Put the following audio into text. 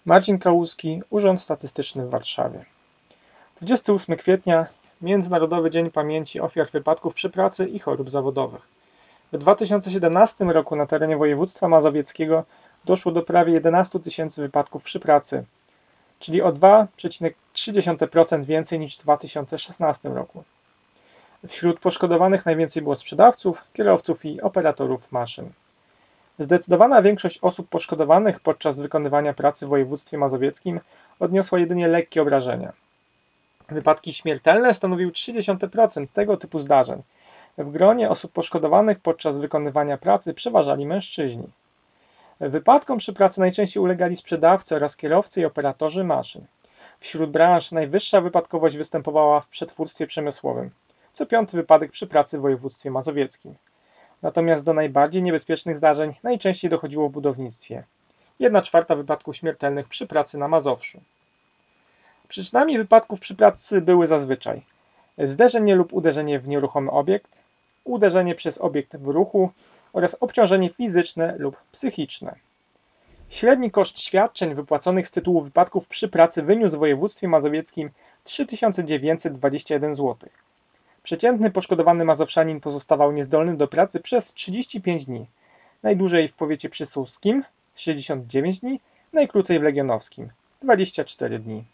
Marcin Kałuski, Urząd Statystyczny w Warszawie. 28 kwietnia, Międzynarodowy Dzień Pamięci Ofiar Wypadków przy Pracy i Chorób Zawodowych. W 2017 roku na terenie województwa mazowieckiego doszło do prawie 11 tysięcy wypadków przy pracy, czyli o 2,3% więcej niż w 2016 roku. Wśród poszkodowanych najwięcej było sprzedawców, kierowców i operatorów maszyn. Zdecydowana większość osób poszkodowanych podczas wykonywania pracy w województwie mazowieckim odniosła jedynie lekkie obrażenia. Wypadki śmiertelne stanowiły 0,3% tego typu zdarzeń. W gronie osób poszkodowanych podczas wykonywania pracy przeważali mężczyźni. Wypadkom przy pracy najczęściej ulegali sprzedawcy oraz kierowcy i operatorzy maszyn. Wśród branż najwyższa wypadkowość występowała w przetwórstwie przemysłowym. Co piąty wypadek przy pracy w województwie mazowieckim. Natomiast do najbardziej niebezpiecznych zdarzeń najczęściej dochodziło w budownictwie. 1/4 wypadków śmiertelnych przy pracy na Mazowszu. Przyczynami wypadków przy pracy były zazwyczaj zderzenie lub uderzenie w nieruchomy obiekt, uderzenie przez obiekt w ruchu oraz obciążenie fizyczne lub psychiczne. Średni koszt świadczeń wypłaconych z tytułu wypadków przy pracy wyniósł w województwie mazowieckim 3921 zł. Przeciętny poszkodowany mazowszanin pozostawał niezdolny do pracy przez 35 dni, najdłużej w powiecie przysłuskim 69 dni, najkrócej w legionowskim 24 dni.